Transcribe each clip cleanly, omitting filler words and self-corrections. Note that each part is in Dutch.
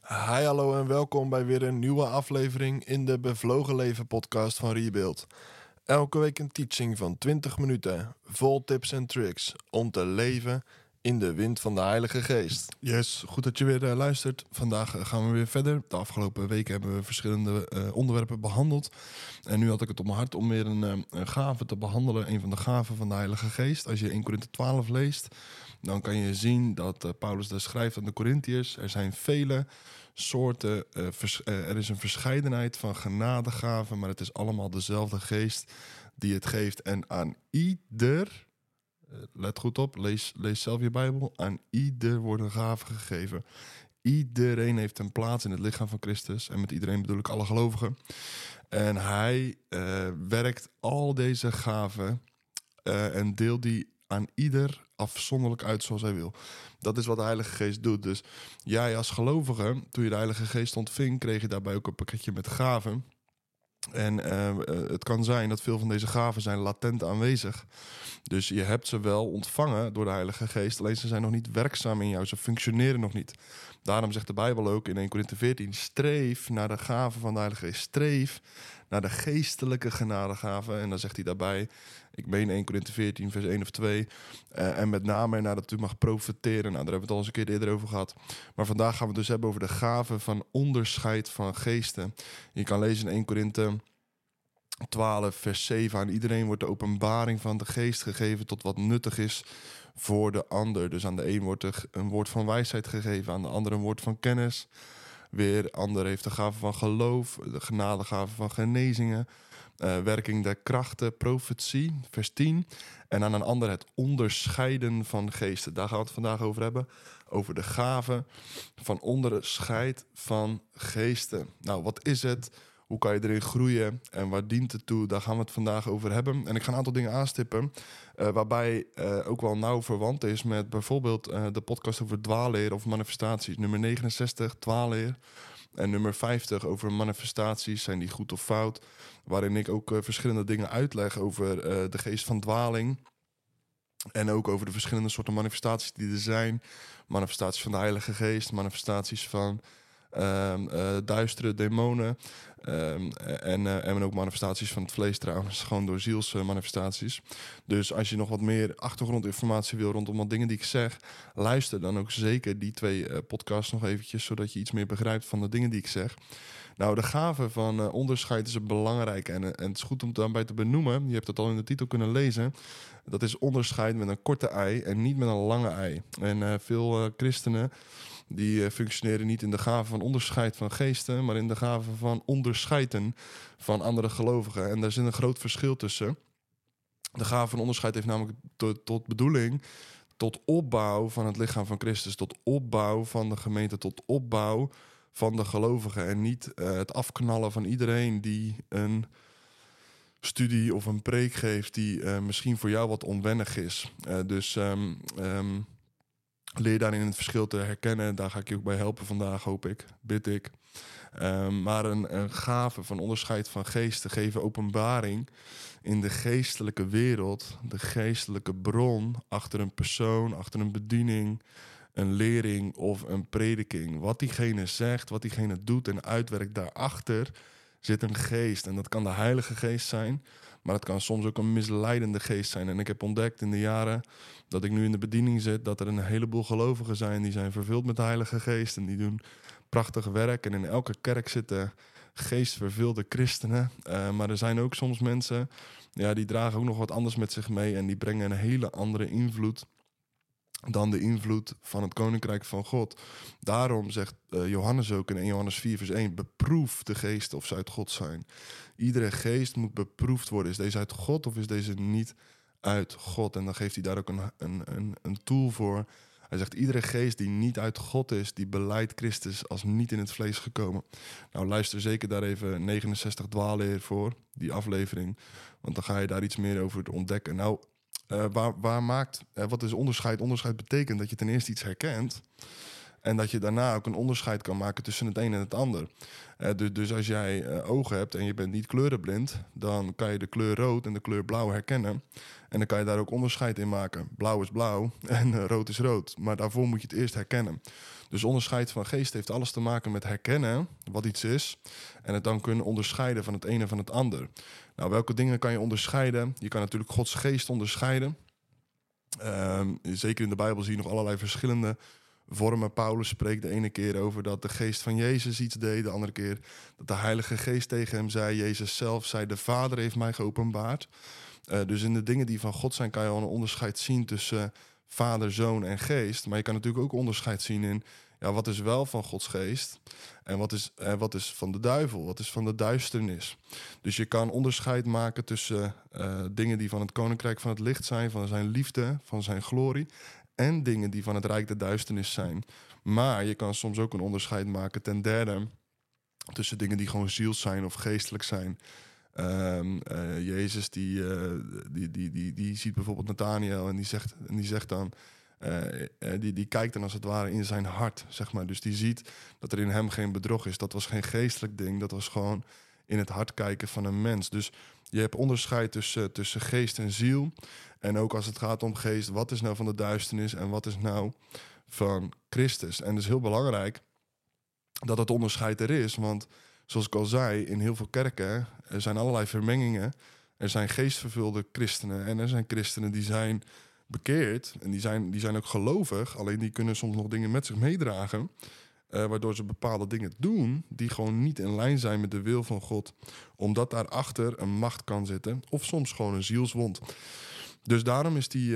Hi, hallo en welkom bij weer een nieuwe aflevering in de Bevlogen Leven podcast van Rebuild. Elke week een teaching van 20 minuten, vol tips en tricks om te leven in de wind van de Heilige Geest. Yes, goed dat je weer luistert. Vandaag gaan we weer verder. De afgelopen weken hebben we verschillende onderwerpen behandeld. En nu had ik het op mijn hart om weer een gave te behandelen. Een van de gaven van de Heilige Geest. Als je 1 Korinthe 12 leest, dan kan je zien dat Paulus daar schrijft aan de Korintiërs. Er zijn vele soorten, er is een verscheidenheid van genadegaven, maar het is allemaal dezelfde geest die het geeft. En aan ieder, let goed op, lees zelf je Bijbel, aan ieder wordt een gave gegeven. Iedereen heeft een plaats in het lichaam van Christus. En met iedereen bedoel ik alle gelovigen. En hij werkt al deze gaven en deelt die aan ieder afzonderlijk uit zoals hij wil. Dat is wat de Heilige Geest doet. Dus jij als gelovige, toen je de Heilige Geest ontving, kreeg je daarbij ook een pakketje met gaven. En het kan zijn dat veel van deze gaven zijn latent aanwezig. Dus je hebt ze wel ontvangen door de Heilige Geest, alleen ze zijn nog niet werkzaam in jou. Ze functioneren nog niet. Daarom zegt de Bijbel ook in 1 Korinthe 14... streef naar de gaven van de Heilige Geest. Streef naar de geestelijke genadegaven. En dan zegt hij daarbij, ik meen 1 Korinthe 14 vers 1 of 2... en met name nadat u mag profeteren. Nou, daar hebben we het al eens een keer eerder over gehad. Maar vandaag gaan we het dus hebben over de gaven van onderscheid van geesten. Je kan lezen in 1 Korinthe 12 vers 7. Aan iedereen wordt de openbaring van de geest gegeven tot wat nuttig is voor de ander. Dus aan de een wordt er een woord van wijsheid gegeven, aan de ander een woord van kennis. Weer ander heeft de gave van geloof, de genadegave van genezingen, werking der krachten, profetie, vers 10. En aan een ander het onderscheiden van geesten. Daar gaan we het vandaag over hebben. Over de gave van onderscheid van geesten. Nou, wat is het? Hoe kan je erin groeien en waar dient het toe? Daar gaan we het vandaag over hebben. En ik ga een aantal dingen aanstippen, waarbij ook wel nauw verwant is met bijvoorbeeld de podcast over dwaalleer of manifestaties. Nummer 69, dwaalleer. En nummer 50 over manifestaties, zijn die goed of fout? Waarin ik ook verschillende dingen uitleg over de geest van dwaling. En ook over de verschillende soorten manifestaties die er zijn. Manifestaties van de Heilige Geest, manifestaties van duistere demonen. En ook manifestaties van het vlees trouwens. Gewoon door zielsmanifestaties. Dus als je nog wat meer achtergrondinformatie wil rondom wat dingen die ik zeg, luister dan ook zeker die 2 podcasts nog eventjes, zodat je iets meer begrijpt van de dingen die ik zeg. Nou, de gave van onderscheid is belangrijk en het is goed om daarbij te benoemen. Je hebt het al in de titel kunnen lezen. Dat is onderscheid met een korte ei en niet met een lange ei. En veel christenen die functioneren niet in de gave van onderscheid van geesten, maar in de gave van onderscheiden van andere gelovigen. En daar zit een groot verschil tussen. De gave van onderscheid heeft namelijk tot bedoeling, tot opbouw van het lichaam van Christus, tot opbouw van de gemeente, tot opbouw van de gelovigen. En niet het afknallen van iedereen die een studie of een preek geeft die misschien voor jou wat onwennig is. Leer daarin het verschil te herkennen. Daar ga ik je ook bij helpen vandaag, hoop ik, bid ik. Maar een gave van onderscheid van geesten geven openbaring in de geestelijke wereld, de geestelijke bron achter een persoon, achter een bediening, een lering of een prediking. Wat diegene zegt, wat diegene doet en uitwerkt, daarachter zit een geest. En dat kan de Heilige Geest zijn, maar het kan soms ook een misleidende geest zijn. En ik heb ontdekt in de jaren dat ik nu in de bediening zit, dat er een heleboel gelovigen zijn die zijn vervuld met de Heilige Geest en die doen prachtig werk. En in elke kerk zitten geestvervulde christenen. Maar er zijn ook soms mensen, die dragen ook nog wat anders met zich mee en die brengen een hele andere invloed dan de invloed van het Koninkrijk van God. Daarom zegt Johannes ook in 1 Johannes 4 vers 1... beproef de geesten of ze uit God zijn. Iedere geest moet beproefd worden. Is deze uit God of is deze niet uit God? En dan geeft hij daar ook een tool voor. Hij zegt, iedere geest die niet uit God is, die belijdt Christus als niet in het vlees gekomen. Nou, luister zeker daar even 69 dwaalleer voor, die aflevering. Want dan ga je daar iets meer over ontdekken. Nou, wat is onderscheid? Onderscheid betekent dat je ten eerste iets herkent. En dat je daarna ook een onderscheid kan maken tussen het een en het ander. Dus als jij ogen hebt en je bent niet kleurenblind, dan kan je de kleur rood en de kleur blauw herkennen. En dan kan je daar ook onderscheid in maken. Blauw is blauw en rood is rood. Maar daarvoor moet je het eerst herkennen. Dus onderscheid van geest heeft alles te maken met herkennen wat iets is. En het dan kunnen onderscheiden van het ene van het ander. Nou, welke dingen kan je onderscheiden? Je kan natuurlijk Gods geest onderscheiden. Zeker in de Bijbel zie je nog allerlei verschillende vormen. Paulus spreekt de ene keer over dat de geest van Jezus iets deed. De andere keer dat de Heilige Geest tegen hem zei. Jezus zelf zei, de Vader heeft mij geopenbaard. Dus in de dingen die van God zijn kan je al een onderscheid zien tussen Vader, Zoon en Geest. Maar je kan natuurlijk ook onderscheid zien in wat is wel van Gods geest en wat is van de duivel, wat is van de duisternis. Dus je kan onderscheid maken tussen dingen die van het koninkrijk van het licht zijn, van zijn liefde, van zijn glorie, en dingen die van het rijk der duisternis zijn. Maar je kan soms ook een onderscheid maken ten derde tussen dingen die gewoon ziels zijn of geestelijk zijn. Jezus die ziet bijvoorbeeld Nathaniel en die zegt dan, die kijkt dan als het ware in zijn hart, zeg maar. Dus die ziet dat er in hem geen bedrog is. Dat was geen geestelijk ding, dat was gewoon in het hart kijken van een mens. Dus je hebt onderscheid tussen geest en ziel. En ook als het gaat om geest, wat is nou van de duisternis en wat is nou van Christus? En het is heel belangrijk dat het onderscheid er is, want zoals ik al zei, in heel veel kerken er zijn allerlei vermengingen. Er zijn geestvervulde christenen en er zijn christenen die zijn bekeerd. En die zijn ook gelovig, alleen die kunnen soms nog dingen met zich meedragen. Waardoor ze bepaalde dingen doen die gewoon niet in lijn zijn met de wil van God. Omdat daarachter een macht kan zitten of soms gewoon een zielswond. Dus daarom is die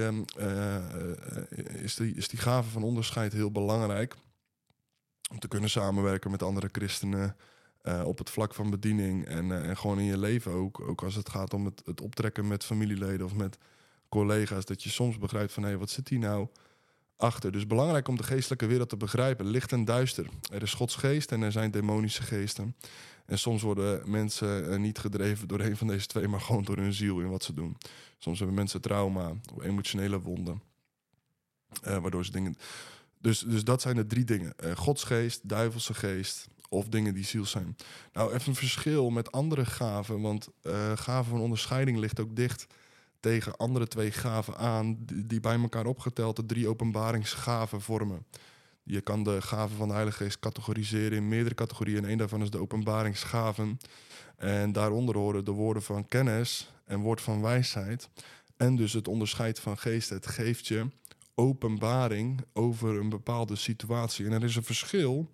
gave van onderscheid heel belangrijk. Om te kunnen samenwerken met andere christenen op het vlak van bediening. En gewoon in je leven ook als het gaat om het optrekken met familieleden of met collega's. Dat je soms begrijpt van, hé, wat zit hier nou achter? Dus belangrijk om de geestelijke wereld te begrijpen. Licht en duister. Er is Gods geest en er zijn demonische geesten. En soms worden mensen niet gedreven door een van deze twee, maar gewoon door hun ziel in wat ze doen. Soms hebben mensen trauma of emotionele wonden. Waardoor ze dingen... Dus dat zijn de drie dingen. Gods geest, duivelse geest of dingen die ziel zijn. Nou, even een verschil met andere gaven. Want gaven van onderscheiding ligt ook dicht tegen andere twee gaven aan, die bij elkaar opgeteld de 3 openbaringsgaven vormen. Je kan de gaven van de Heilige Geest categoriseren in meerdere categorieën. En één daarvan is de openbaringsgaven. En daaronder horen de woorden van kennis en woord van wijsheid. En dus het onderscheid van geest. Het geeft je openbaring over een bepaalde situatie. En er is een verschil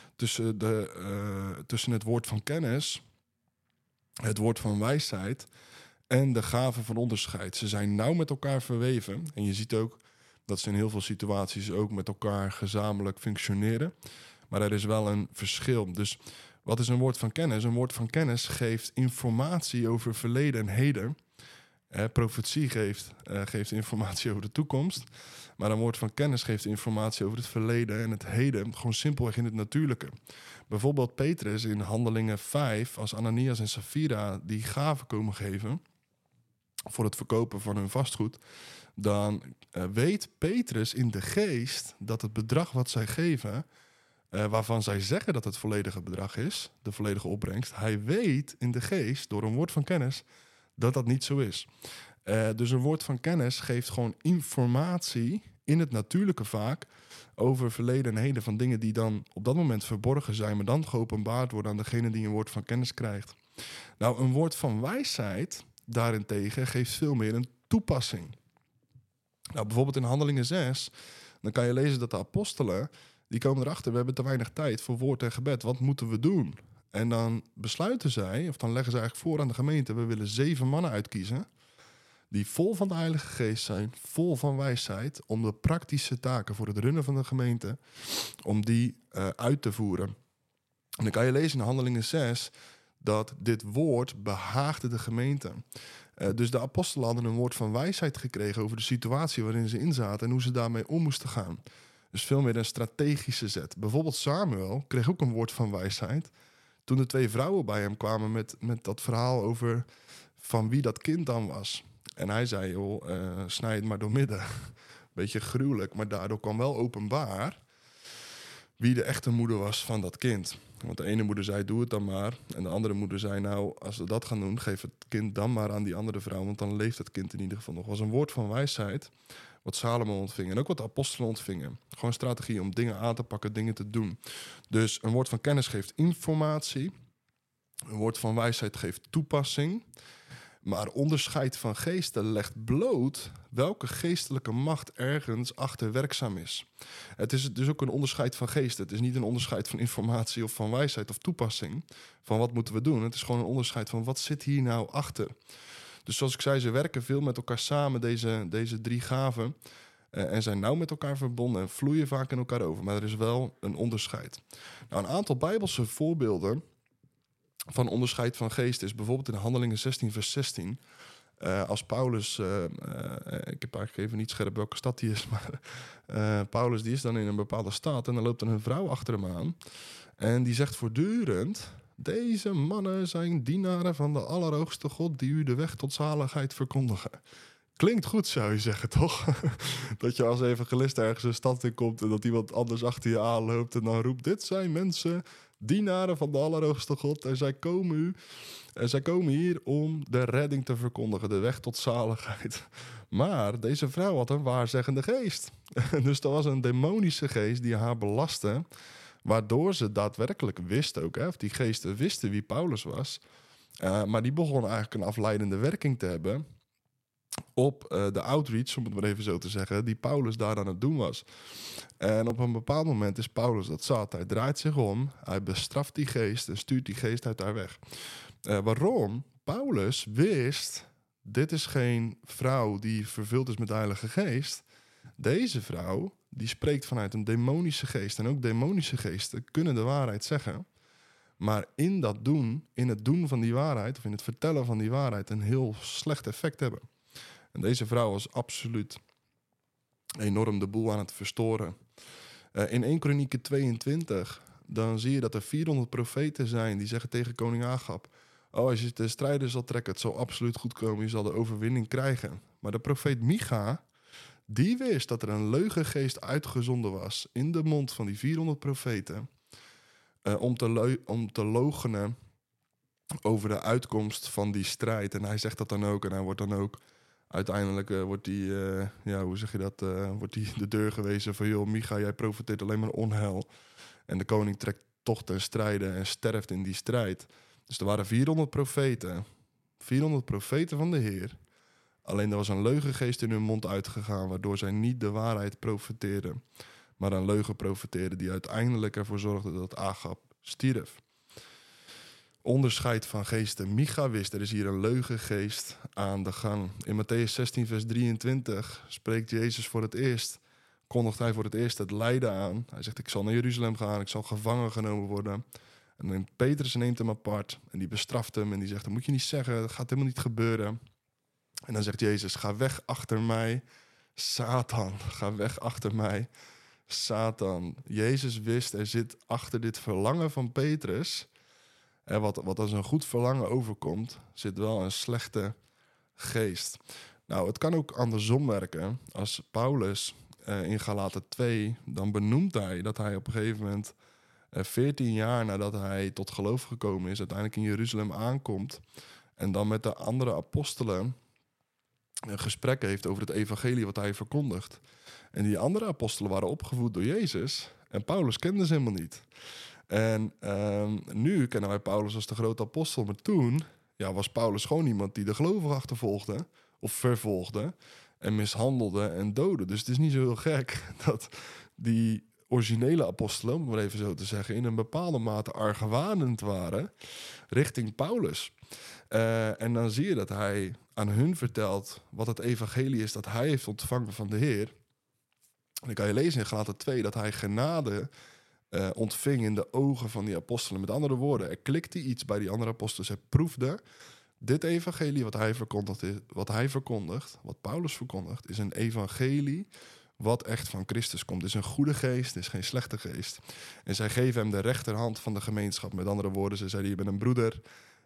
tussen het woord van kennis, het woord van wijsheid en de gaven van onderscheid. Ze zijn nauw met elkaar verweven. En je ziet ook dat ze in heel veel situaties ook met elkaar gezamenlijk functioneren. Maar er is wel een verschil. Dus wat is een woord van kennis? Een woord van kennis geeft informatie over verleden en heden. Profetie geeft informatie over de toekomst. Maar een woord van kennis geeft informatie over het verleden en het heden. Gewoon simpelweg in het natuurlijke. Bijvoorbeeld Petrus in Handelingen 5, als Ananias en Safira die gaven komen geven voor het verkopen van hun vastgoed, dan weet Petrus in de geest dat het bedrag wat zij geven, waarvan zij zeggen dat het volledige bedrag is, de volledige opbrengst, hij weet in de geest door een woord van kennis dat dat niet zo is. Dus een woord van kennis geeft gewoon informatie in het natuurlijke vaak over verleden en heden van dingen die dan op dat moment verborgen zijn, maar dan geopenbaard worden aan degene die een woord van kennis krijgt. Nou, een woord van wijsheid daarentegen geeft veel meer een toepassing. Nou, bijvoorbeeld in Handelingen 6, dan kan je lezen dat de apostelen, die komen erachter, we hebben te weinig tijd voor woord en gebed. Wat moeten we doen? En dan besluiten zij, of dan leggen ze eigenlijk voor aan de gemeente, we willen 7 mannen uitkiezen die vol van de Heilige Geest zijn, vol van wijsheid, om de praktische taken voor het runnen van de gemeente, om die uit te voeren. En dan kan je lezen in Handelingen 6 dat dit woord behaagde de gemeente. Dus de apostelen hadden een woord van wijsheid gekregen over de situatie waarin ze in zaten en hoe ze daarmee om moesten gaan. Dus veel meer een strategische zet. Bijvoorbeeld Samuel kreeg ook een woord van wijsheid toen de 2 vrouwen bij hem kwamen met dat verhaal over van wie dat kind dan was. En hij zei, joh, snij het maar door midden. Beetje gruwelijk, maar daardoor kwam wel openbaar wie de echte moeder was van dat kind. Want de ene moeder zei, doe het dan maar. En de andere moeder zei, nou, als we dat gaan doen, geef het kind dan maar aan die andere vrouw. Want dan leeft het kind in ieder geval nog. Het was een woord van wijsheid wat Salomo ontving. En ook wat de apostelen ontvingen. Gewoon strategie om dingen aan te pakken, dingen te doen. Dus een woord van kennis geeft informatie. Een woord van wijsheid geeft toepassing. Maar onderscheid van geesten legt bloot welke geestelijke macht ergens achter werkzaam is. Het is dus ook een onderscheid van geesten. Het is niet een onderscheid van informatie of van wijsheid of toepassing. Van wat moeten we doen? Het is gewoon een onderscheid van wat zit hier nou achter. Dus zoals ik zei, ze werken veel met elkaar samen, deze drie gaven. En zijn nauw met elkaar verbonden en vloeien vaak in elkaar over. Maar er is wel een onderscheid. Nou, een aantal bijbelse voorbeelden van onderscheid van geest is bijvoorbeeld in Handelingen 16 vers 16. Als Paulus, ik heb eigenlijk even niet scherp welke stad die is, maar Paulus die is dan in een bepaalde stad en dan loopt er een vrouw achter hem aan. En die zegt voortdurend, deze mannen zijn dienaren van de Allerhoogste God die u de weg tot zaligheid verkondigen. Klinkt goed, zou je zeggen, toch? Dat je als evangelist ergens een stad in komt en dat iemand anders achter je aanloopt en dan roept, dit zijn mensen, dienaren van de Allerhoogste God en zij komen hier om de redding te verkondigen, de weg tot zaligheid. Maar deze vrouw had een waarzeggende geest. Dus dat was een demonische geest die haar belastte, waardoor ze daadwerkelijk wist ook, of die geesten wisten wie Paulus was. Maar die begon eigenlijk een afleidende werking te hebben op de outreach, om het maar even zo te zeggen, die Paulus daar aan het doen was. En op een bepaald moment is Paulus dat zat. Hij draait zich om, hij bestraft die geest en stuurt die geest uit haar weg. Waarom? Paulus wist, dit is geen vrouw die vervuld is met de Heilige Geest. Deze vrouw, die spreekt vanuit een demonische geest. En ook demonische geesten kunnen de waarheid zeggen. Maar in het doen van die waarheid, of in het vertellen van die waarheid, een heel slecht effect hebben. En deze vrouw was absoluut enorm de boel aan het verstoren. In 1 Kronieken 22, dan zie je dat er 400 profeten zijn die zeggen tegen koning Agab, als je de strijden zal trekken, het zal absoluut goed komen, je zal de overwinning krijgen. Maar de profeet Micha, die wist dat er een leugengeest uitgezonden was in de mond van die 400 profeten, om te loochenen over de uitkomst van die strijd. En hij zegt dat dan ook en hij wordt dan ook uiteindelijk wordt die, wordt die de deur gewezen van, joh, Micha, jij profeteert alleen maar onheil. En de koning trekt toch ten strijde en sterft in die strijd. Dus er waren 400 profeten van de Heer. Alleen er was een leugengeest in hun mond uitgegaan, waardoor zij niet de waarheid profeteerden, maar een leugen profeteerden die uiteindelijk ervoor zorgde dat Agab stierf. Onderscheid van geesten. Micha wist, er is hier een leugengeest aan de gang. In Mattheüs 16 vers 23 spreekt Jezus voor het eerst, kondigt hij voor het eerst het lijden aan. Hij zegt, ik zal naar Jeruzalem gaan, ik zal gevangen genomen worden. En Petrus neemt hem apart en die bestraft hem en die zegt, dat moet je niet zeggen, dat gaat helemaal niet gebeuren. En dan zegt Jezus, ga weg achter mij, Satan, ga weg achter mij, Satan. Jezus wist, er zit achter dit verlangen van Petrus, en wat als een goed verlangen overkomt, zit wel een slechte geest. Nou, het kan ook andersom werken. Als Paulus in Galaten 2, dan benoemt hij dat hij op een gegeven moment 14 jaar nadat hij tot geloof gekomen is, uiteindelijk in Jeruzalem aankomt en dan met de andere apostelen een gesprek heeft over het evangelie wat hij verkondigt. En die andere apostelen waren opgevoed door Jezus en Paulus kende ze helemaal niet. En nu kennen wij Paulus als de grote apostel, maar toen was Paulus gewoon iemand die de gelovigen achtervolgde of vervolgde en mishandelde en doodde. Dus het is niet zo heel gek dat die originele apostelen, om maar even zo te zeggen, in een bepaalde mate argwanend waren richting Paulus. En dan zie je dat hij aan hun vertelt wat het evangelie is dat hij heeft ontvangen van de Heer. En dan kan je lezen in Galaten 2 dat hij genade ontving in de ogen van die apostelen. Met andere woorden, er klikte iets bij die andere apostelen. Zij proefden, dit evangelie wat hij verkondigt, wat Paulus verkondigt, is een evangelie wat echt van Christus komt. Het is een goede geest, het is geen slechte geest. En zij geven hem de rechterhand van de gemeenschap. Met andere woorden, ze zeiden, je bent een broeder,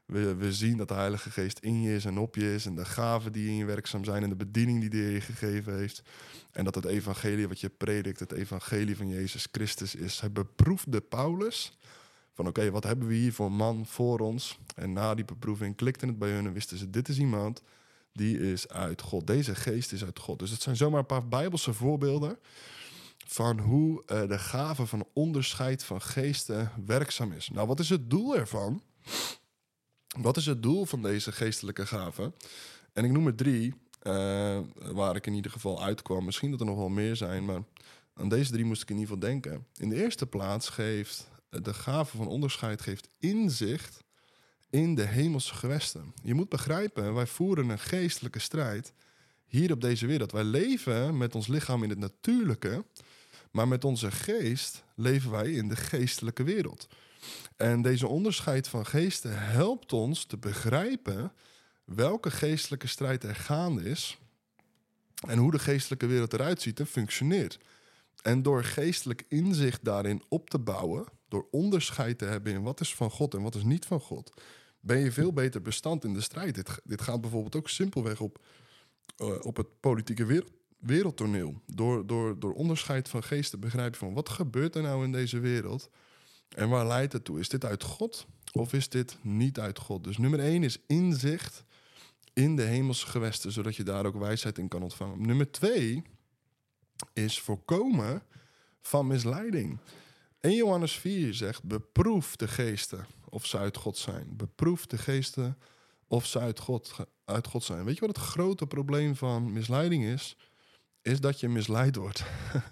We zien dat de Heilige Geest in je is en op je is. En de gaven die in je werkzaam zijn. En de bediening die hij je gegeven heeft. En dat het evangelie wat je predikt, het evangelie van Jezus Christus is. Hij beproefde Paulus van oké, wat hebben we hier voor man voor ons? En na die beproeving klikte het bij hun en wisten ze, dit is iemand die is uit God. Deze geest is uit God. Dus het zijn zomaar een paar Bijbelse voorbeelden van hoe de gave van onderscheid van geesten werkzaam is. Nou, wat is het doel ervan? Wat is het doel van deze geestelijke gaven? En ik noem er 3, waar ik in ieder geval uitkwam. Misschien dat er nog wel meer zijn, maar aan deze 3 moest ik in ieder geval denken. In de eerste plaats geeft de gave van onderscheid geeft inzicht in de hemelse gewesten. Je moet begrijpen, wij voeren een geestelijke strijd hier op deze wereld. Wij leven met ons lichaam in het natuurlijke, maar met onze geest leven wij in de geestelijke wereld. En deze onderscheid van geesten helpt ons te begrijpen welke geestelijke strijd er gaande is en hoe de geestelijke wereld eruit ziet en functioneert. En door geestelijk inzicht daarin op te bouwen, door onderscheid te hebben in wat is van God en wat is niet van God, ben je veel beter bestand in de strijd. Dit gaat bijvoorbeeld ook simpelweg op het politieke wereldtoneel. Door onderscheid van geest te begrijpen van wat gebeurt er nou in deze wereld en waar leidt het toe? Is dit uit God of is dit niet uit God? Dus nummer 1 is inzicht in de hemelse gewesten, zodat je daar ook wijsheid in kan ontvangen. Nummer 2 is voorkomen van misleiding. 1 Johannes 4 zegt, beproef de geesten of ze uit God zijn. Beproef de geesten of ze uit God zijn. Weet je wat het grote probleem van misleiding is? Is dat je misleid wordt.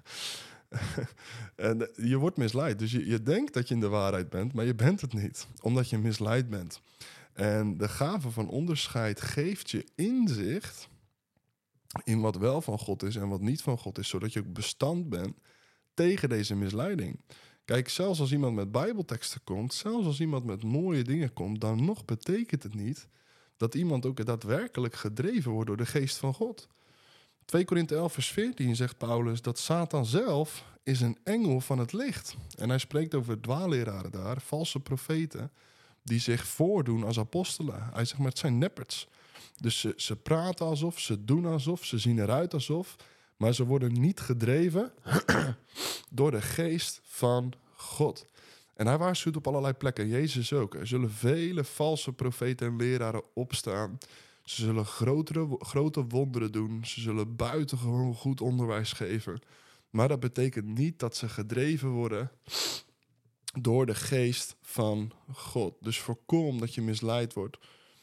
En je wordt misleid. Dus je denkt dat je in de waarheid bent, maar je bent het niet. Omdat je misleid bent. En de gave van onderscheid geeft je inzicht in wat wel van God is en wat niet van God is. Zodat je ook bestand bent tegen deze misleiding. Kijk, zelfs als iemand met Bijbelteksten komt, zelfs als iemand met mooie dingen komt, dan nog betekent het niet dat iemand ook daadwerkelijk gedreven wordt door de geest van God. 2 Korinthe 11 vers 14 zegt Paulus dat Satan zelf is een engel van het licht. En hij spreekt over dwaalleraren daar, valse profeten, die zich voordoen als apostelen. Hij zegt maar het zijn nepperts. Dus ze praten alsof, ze doen alsof, ze zien eruit alsof, maar ze worden niet gedreven door de geest van God. En hij waarschuwt op allerlei plekken, Jezus ook. Er zullen vele valse profeten en leraren opstaan. Ze zullen grote wonderen doen. Ze zullen buitengewoon goed onderwijs geven. Maar dat betekent niet dat ze gedreven worden door de geest van God. Dus voorkom dat je misleid wordt.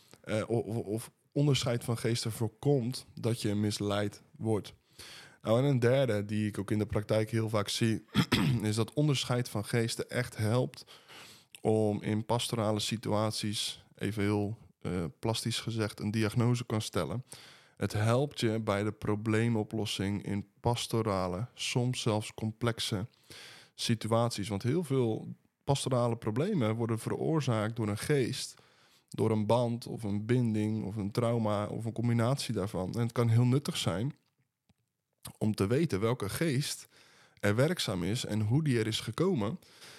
Of onderscheid van geesten voorkomt dat je misleid wordt. Nou, en een derde die ik ook in de praktijk heel vaak zie, is dat onderscheid van geesten echt helpt om in pastorale situaties, even heel plastisch gezegd, een diagnose kan stellen. Het helpt je bij de probleemoplossing in pastorale, soms zelfs complexe situaties. Want heel veel pastorale problemen worden veroorzaakt door een geest, door een band of een binding of een trauma of een combinatie daarvan. En het kan heel nuttig zijn om te weten welke geest er werkzaam is en hoe die er is gekomen.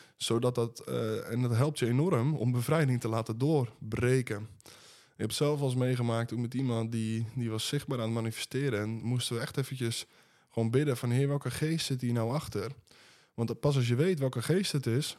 En dat helpt je enorm om bevrijding te laten doorbreken. Ik heb zelf al eens meegemaakt ook met iemand die was zichtbaar aan het manifesteren. En moesten we echt eventjes gewoon bidden van Heer, welke geest zit hier nou achter? Want pas als je weet welke geest het is,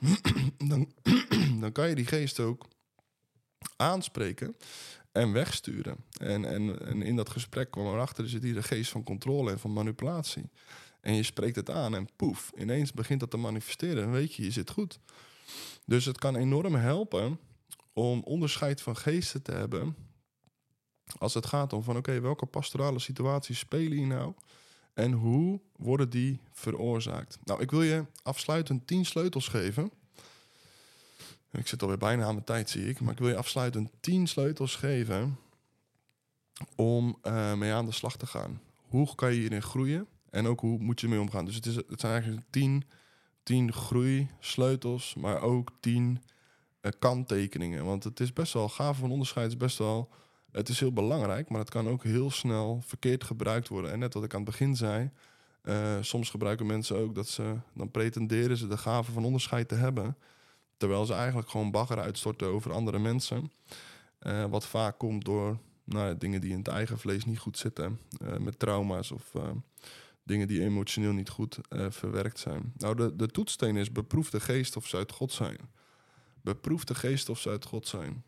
dan kan je die geest ook aanspreken en wegsturen. En in dat gesprek kwam erachter, er zit hier de geest van controle en van manipulatie. En je spreekt het aan en poef, ineens begint dat te manifesteren. En weet je zit goed. Dus het kan enorm helpen om onderscheid van geesten te hebben als het gaat om van oké, welke pastorale situaties spelen hier nou? En hoe worden die veroorzaakt? Nou, ik wil je afsluitend 10 sleutels geven. Ik zit alweer bijna aan mijn tijd, zie ik. Maar ik wil je afsluitend 10 sleutels geven om mee aan de slag te gaan. Hoe kan je hierin groeien? En ook hoe moet je ermee omgaan? Dus het zijn eigenlijk 10 groeisleutels, maar ook 10 kanttekeningen. Want het is best wel, gave van onderscheid is best wel, het is heel belangrijk, maar het kan ook heel snel verkeerd gebruikt worden. En net wat ik aan het begin zei, soms gebruiken mensen ook dan pretenderen ze de gave van onderscheid te hebben, terwijl ze eigenlijk gewoon bagger uitstorten over andere mensen. Wat vaak komt door dingen die in het eigen vlees niet goed zitten. Met trauma's of dingen die emotioneel niet goed verwerkt zijn. Nou, de toetssteen is beproef de geest of ze uit God zijn. Beproef de geest of ze uit God zijn.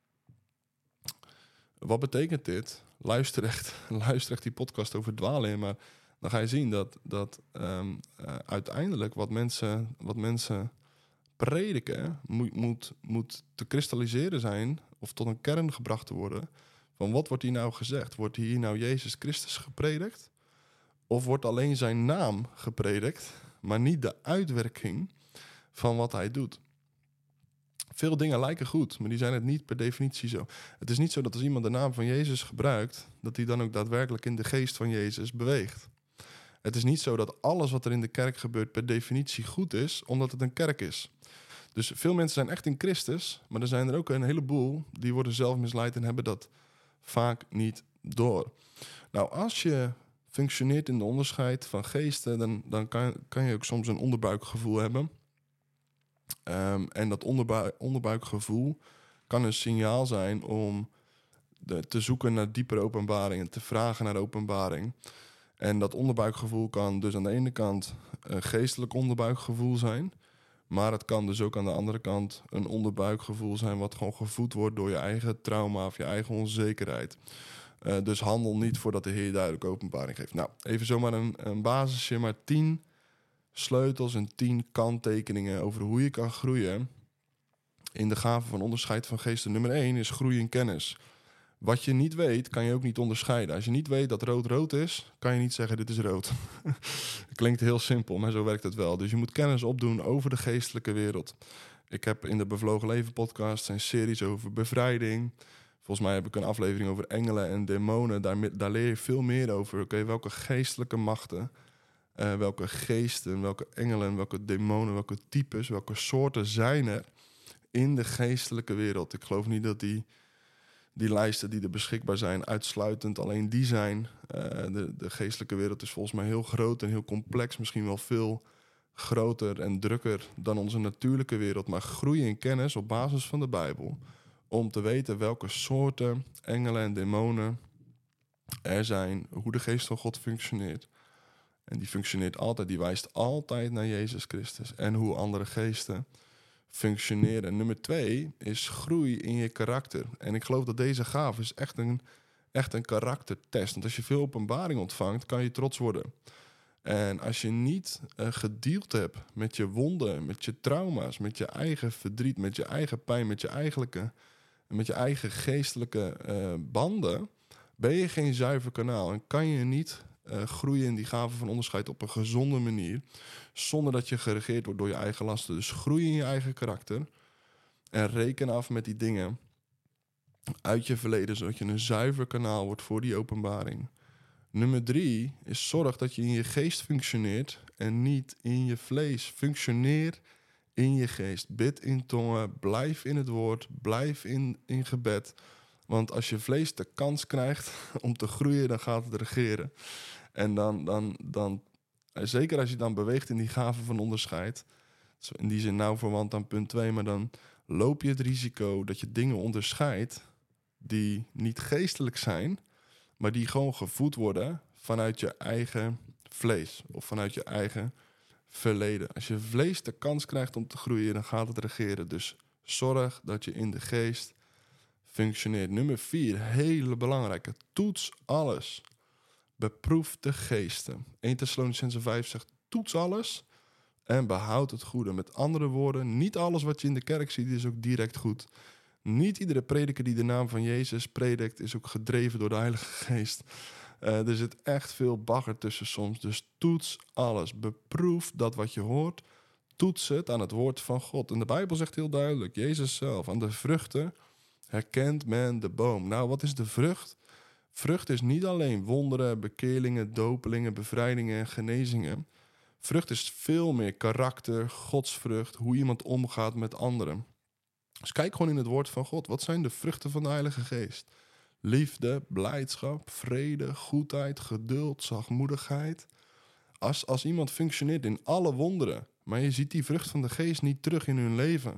Wat betekent dit? Luister echt die podcast over dwalen in, maar dan ga je zien dat uiteindelijk wat mensen prediken moet te kristalliseren zijn of tot een kern gebracht te worden van wat wordt hier nou gezegd? Wordt hier nou Jezus Christus gepredikt? Of wordt alleen zijn naam gepredikt, maar niet de uitwerking van wat hij doet? Veel dingen lijken goed, maar die zijn het niet per definitie zo. Het is niet zo dat als iemand de naam van Jezus gebruikt, dat hij dan ook daadwerkelijk in de geest van Jezus beweegt. Het is niet zo dat alles wat er in de kerk gebeurt per definitie goed is, omdat het een kerk is. Dus veel mensen zijn echt in Christus, maar er zijn er ook een heleboel die worden zelf misleid en hebben dat vaak niet door. Nou, als je functioneert in de onderscheid van geesten, dan kan je ook soms een onderbuikgevoel hebben. En dat onderbuikgevoel kan een signaal zijn om te zoeken naar diepere openbaring en te vragen naar openbaring. En dat onderbuikgevoel kan dus aan de ene kant een geestelijk onderbuikgevoel zijn, maar het kan dus ook aan de andere kant een onderbuikgevoel zijn wat gewoon gevoed wordt door je eigen trauma of je eigen onzekerheid. Dus handel niet voordat de Heer je duidelijk openbaring geeft. Nou, even zomaar een basisje, maar 10 sleutels en 10 kanttekeningen over hoe je kan groeien in de gave van onderscheid van geesten. Nummer 1 is groei in kennis. Wat je niet weet, kan je ook niet onderscheiden. Als je niet weet dat rood rood is, kan je niet zeggen dit is rood. Klinkt heel simpel, maar zo werkt het wel. Dus je moet kennis opdoen over de geestelijke wereld. Ik heb in de Bevlogen Leven podcast een series over bevrijding. Volgens mij heb ik een aflevering over engelen en demonen. Daar leer je veel meer over. Oké, welke geestelijke machten, welke geesten, welke engelen, welke demonen, welke types, welke soorten zijn er in de geestelijke wereld. Ik geloof niet dat die lijsten die er beschikbaar zijn uitsluitend alleen die zijn. De geestelijke wereld is volgens mij heel groot en heel complex. Misschien wel veel groter en drukker dan onze natuurlijke wereld. Maar groei in kennis op basis van de Bijbel. Om te weten welke soorten engelen en demonen er zijn. Hoe de geest van God functioneert. En die functioneert altijd, die wijst altijd naar Jezus Christus. En hoe andere geesten functioneren. Nummer 2 is groei in je karakter. En ik geloof dat deze gave is echt een karaktertest. Want als je veel openbaring ontvangt, kan je trots worden. En als je niet gedeeld hebt met je wonden, met je trauma's, met je eigen verdriet, met je eigen pijn, met je eigen geestelijke banden, ben je geen zuiver kanaal en kan je niet groeien in die gave van onderscheid op een gezonde manier, zonder dat je geregeerd wordt door je eigen lasten. Dus groei in je eigen karakter en reken af met die dingen uit je verleden, zodat je een zuiver kanaal wordt voor die openbaring. Nummer 3 is zorg dat je in je geest functioneert en niet in je vlees. Functioneer in je geest. Bid in tongen, blijf in het woord, blijf in gebed. Want als je vlees de kans krijgt om te groeien, dan gaat het regeren. En dan zeker als je dan beweegt in die gave van onderscheid, in die zin nauw verwant aan punt 2, maar dan loop je het risico dat je dingen onderscheidt die niet geestelijk zijn, maar die gewoon gevoed worden vanuit je eigen vlees of vanuit je eigen verleden. Als je vlees de kans krijgt om te groeien, dan gaat het regeren. Dus zorg dat je in de geest functioneert. Nummer 4, hele belangrijke. Toets alles. Beproef de geesten. 1 Thessalonicenzen 5 zegt, toets alles en behoud het goede. Met andere woorden, niet alles wat je in de kerk ziet is ook direct goed. Niet iedere prediker die de naam van Jezus predikt is ook gedreven door de Heilige Geest. Er zit echt veel bagger tussen soms. Dus toets alles. Beproef dat wat je hoort. Toets het aan het woord van God. En de Bijbel zegt heel duidelijk, Jezus zelf, aan de vruchten herkent men de boom. Nou, wat is de vrucht? Vrucht is niet alleen wonderen, bekeerlingen, dopelingen, bevrijdingen en genezingen. Vrucht is veel meer karakter, godsvrucht, hoe iemand omgaat met anderen. Dus kijk gewoon in het woord van God. Wat zijn de vruchten van de Heilige Geest? Liefde, blijdschap, vrede, goedheid, geduld, zachtmoedigheid. Als iemand functioneert in alle wonderen, maar je ziet die vrucht van de Geest niet terug in hun leven,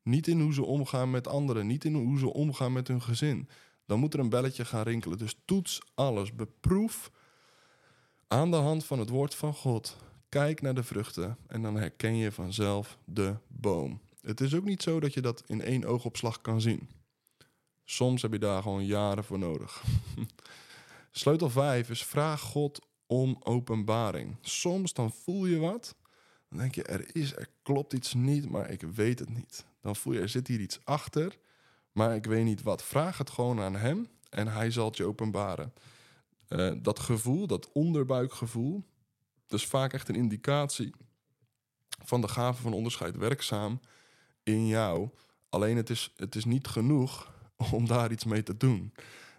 Niet in hoe ze omgaan met anderen. Niet in hoe ze omgaan met hun gezin. Dan moet er een belletje gaan rinkelen. Dus toets alles. Beproef aan de hand van het woord van God. Kijk naar de vruchten en dan herken je vanzelf de boom. Het is ook niet zo dat je dat in 1 oogopslag kan zien. Soms heb je daar gewoon jaren voor nodig. Sleutel 5 is vraag God om openbaring. Soms dan voel je wat. Dan denk je, er klopt iets niet, maar ik weet het niet. Dan voel je, er zit hier iets achter, maar ik weet niet wat. Vraag het gewoon aan hem en hij zal het je openbaren. Dat gevoel, dat onderbuikgevoel, dat is vaak echt een indicatie van de gave van onderscheid werkzaam in jou. Alleen het is niet genoeg om daar iets mee te doen.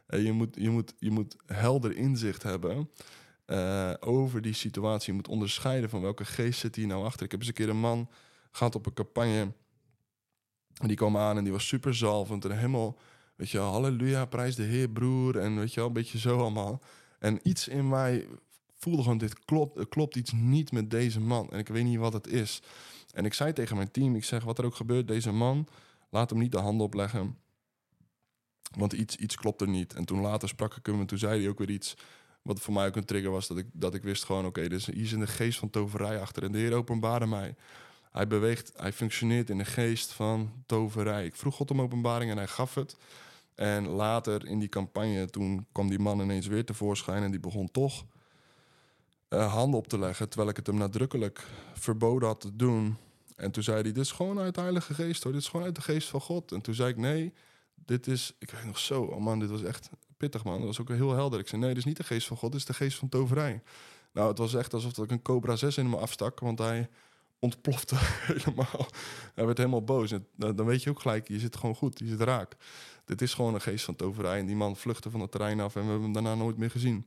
Je moet helder inzicht hebben over die situatie. Je moet onderscheiden van welke geest zit hier nou achter. Ik heb eens een keer een man gehad op een campagne. En die kwam aan en die was super zalvend. En helemaal, weet je wel, halleluja, prijs de Heer, broer. En weet je wel, een beetje zo allemaal. En iets in mij voelde gewoon, er klopt iets niet met deze man. En ik weet niet wat het is. En ik zei tegen mijn team, ik zeg, wat er ook gebeurt, deze man, laat hem niet de handen opleggen. Want iets klopt er niet. En toen later sprak ik hem en toen zei hij ook weer iets wat voor mij ook een trigger was, dat ik wist gewoon, oké, dus hier is een geest van toverij achter. En de Heer openbaarde mij. Hij functioneert in de geest van toverij. Ik vroeg God om openbaring en hij gaf het. En later in die campagne, toen kwam die man ineens weer tevoorschijn en die begon toch handen op te leggen, terwijl ik het hem nadrukkelijk verboden had te doen. En toen zei hij, dit is gewoon uit de Heilige Geest, hoor. Dit is gewoon uit de geest van God. En toen zei ik, nee, dit is, ik weet nog zo, oh man, dit was echt pittig, man. Dat was ook heel helder. Ik zei, nee, dit is niet de geest van God, dit is de geest van toverij. Nou, het was echt alsof ik een Cobra 6 in me afstak, want hij ontplofte helemaal. Hij werd helemaal boos. En dan weet je ook gelijk, je zit gewoon goed, je zit raak. Dit is gewoon een geest van toverij. En die man vluchtte van het terrein af en we hebben hem daarna nooit meer gezien.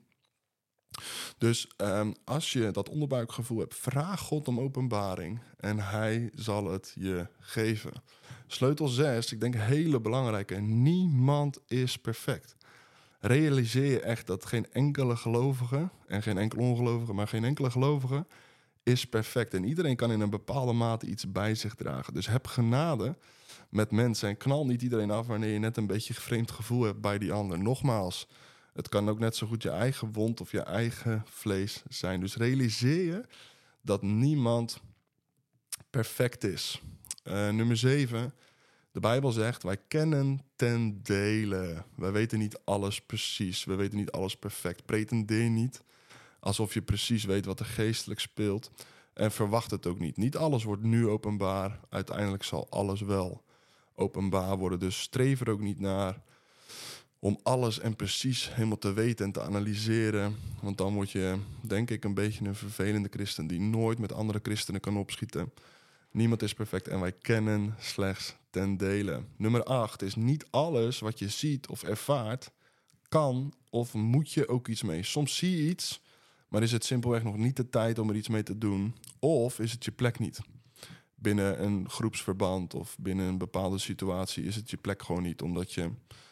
Dus als je dat onderbuikgevoel hebt, vraag God om openbaring en hij zal het je geven. Sleutel 6, ik denk hele belangrijke, niemand is perfect. Realiseer je echt dat geen enkele gelovige, en geen enkele ongelovige, maar geen enkele gelovige is perfect. En iedereen kan in een bepaalde mate iets bij zich dragen. Dus heb genade met mensen en knal niet iedereen af wanneer je net een beetje vreemd gevoel hebt bij die ander. Nogmaals, het kan ook net zo goed je eigen wond of je eigen vlees zijn. Dus realiseer je dat niemand perfect is. Nummer 7. De Bijbel zegt, wij kennen ten dele. Wij weten niet alles precies. We weten niet alles perfect. Pretendeer niet alsof je precies weet wat er geestelijk speelt. En verwacht het ook niet. Niet alles wordt nu openbaar. Uiteindelijk zal alles wel openbaar worden. Dus streef er ook niet naar om alles en precies helemaal te weten en te analyseren. Want dan word je, denk ik, een beetje een vervelende christen die nooit met andere christenen kan opschieten. Niemand is perfect en wij kennen slechts ten dele. Nummer 8 is niet alles wat je ziet of ervaart kan of moet je ook iets mee. Soms zie je iets, maar is het simpelweg nog niet de tijd om er iets mee te doen. Of is het je plek niet. Binnen een groepsverband of binnen een bepaalde situatie is het je plek gewoon niet. Omdat je,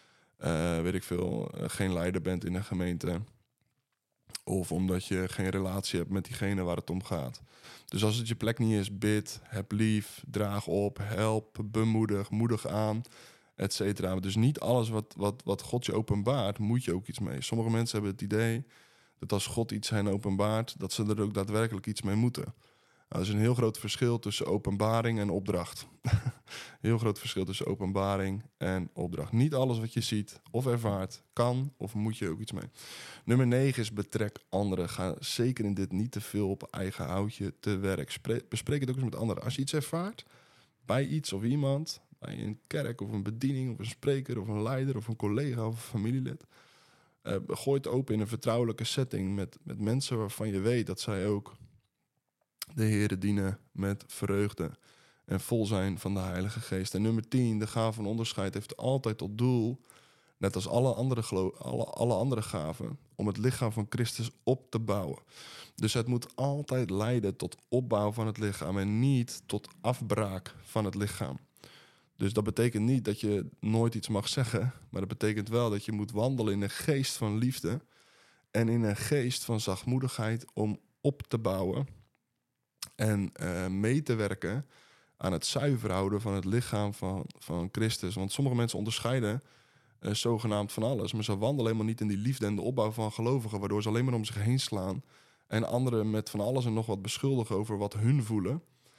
geen leider bent in een gemeente. Of omdat je geen relatie hebt met diegene waar het om gaat. Dus als het je plek niet is, bid, heb lief, draag op, help, bemoedig, moedig aan, et cetera. Dus niet alles wat God je openbaart, moet je ook iets mee. Sommige mensen hebben het idee dat als God iets hen openbaart, dat ze er ook daadwerkelijk iets mee moeten. Nou, er is een heel groot verschil tussen openbaring en opdracht. Heel groot verschil tussen openbaring en opdracht. Niet alles wat je ziet of ervaart kan of moet je ook iets mee. Nummer 9 is betrek anderen. Ga zeker in dit niet te veel op eigen houtje te werk. Bespreek het ook eens met anderen. Als je iets ervaart bij iets of iemand, bij een kerk of een bediening of een spreker of een leider of een collega of een familielid, gooi het open in een vertrouwelijke setting met mensen waarvan je weet dat zij ook de Heere dienen met vreugde en vol zijn van de Heilige Geest. En nummer 10, de gave van onderscheid heeft altijd tot doel, net als alle andere gaven, om het lichaam van Christus op te bouwen. Dus het moet altijd leiden tot opbouw van het lichaam en niet tot afbraak van het lichaam. Dus dat betekent niet dat je nooit iets mag zeggen, maar dat betekent wel dat je moet wandelen in een geest van liefde en in een geest van zachtmoedigheid om op te bouwen en mee te werken aan het zuiver houden van het lichaam van Christus. Want sommige mensen onderscheiden zogenaamd van alles. Maar ze wandelen helemaal niet in die liefde en de opbouw van gelovigen, waardoor ze alleen maar om zich heen slaan. En anderen met van alles en nog wat beschuldigen over wat hun voelen.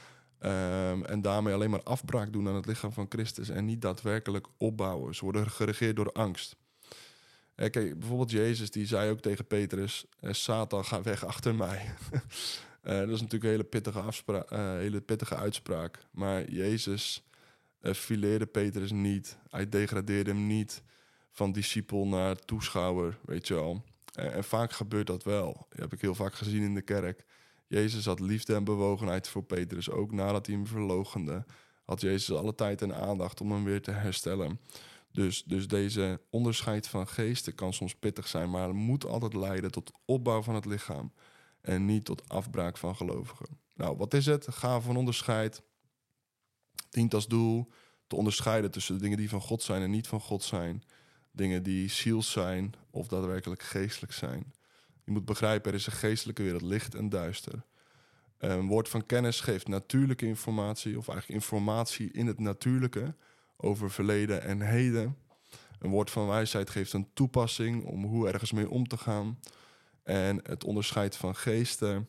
En daarmee alleen maar afbraak doen aan het lichaam van Christus en niet daadwerkelijk opbouwen. Ze worden geregeerd door angst. Kijk, bijvoorbeeld Jezus die zei ook tegen Petrus: Satan, ga weg achter mij. Dat is natuurlijk een hele pittige uitspraak. Maar Jezus fileerde Petrus niet. Hij degradeerde hem niet van discipel naar toeschouwer, weet je wel. En vaak gebeurt dat wel. Dat heb ik heel vaak gezien in de kerk. Jezus had liefde en bewogenheid voor Petrus. Ook nadat hij hem verloochende, had Jezus alle tijd en aandacht om hem weer te herstellen. Dus deze onderscheid van geesten kan soms pittig zijn, maar het moet altijd leiden tot opbouw van het lichaam en niet tot afbraak van gelovigen. Nou, wat is het? Gave van onderscheid dient als doel te onderscheiden tussen de dingen die van God zijn en niet van God zijn. Dingen die ziels zijn of daadwerkelijk geestelijk zijn. Je moet begrijpen, er is een geestelijke wereld, licht en duister. Een woord van kennis geeft natuurlijke informatie, of eigenlijk informatie in het natuurlijke over verleden en heden. Een woord van wijsheid geeft een toepassing om hoe ergens mee om te gaan. En het onderscheid van geesten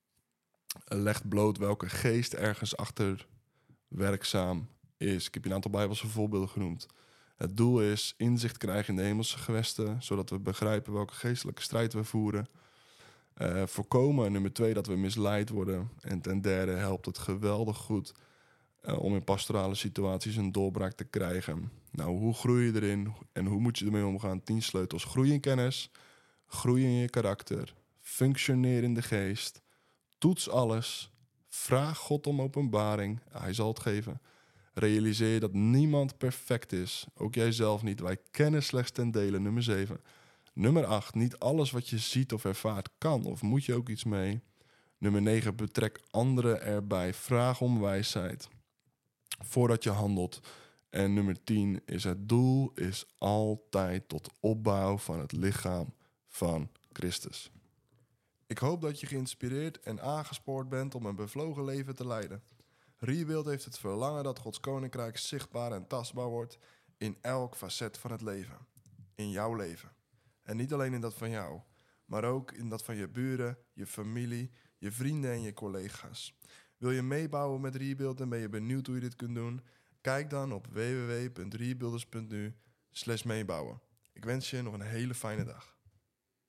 legt bloot welke geest ergens achter werkzaam is. Ik heb je een aantal Bijbelse voorbeelden genoemd. Het doel is inzicht krijgen in de hemelse gewesten, zodat we begrijpen welke geestelijke strijd we voeren. Voorkomen, nummer 2, dat we misleid worden. En ten derde helpt het geweldig goed om in pastorale situaties een doorbraak te krijgen. Nou, hoe groei je erin en hoe moet je ermee omgaan? 10 sleutels. Groei in kennis, groei in je karakter, functioneer in de geest, toets alles, vraag God om openbaring, hij zal het geven. Realiseer je dat niemand perfect is, ook jij zelf niet. Wij kennen slechts ten dele, nummer 7. Nummer 8, niet alles wat je ziet of ervaart kan of moet je ook iets mee. Nummer 9, betrek anderen erbij, vraag om wijsheid voordat je handelt. En nummer 10 is het doel is altijd tot opbouw van het lichaam van Christus. Ik hoop dat je geïnspireerd en aangespoord bent om een bevlogen leven te leiden. Rebuild heeft het verlangen dat Gods koninkrijk zichtbaar en tastbaar wordt in elk facet van het leven. In jouw leven. En niet alleen in dat van jou, maar ook in dat van je buren, je familie, je vrienden en je collega's. Wil je meebouwen met Rebuild en ben je benieuwd hoe je dit kunt doen? Kijk dan op www.rebuilders.nu/meebouwen. Ik wens je nog een hele fijne dag.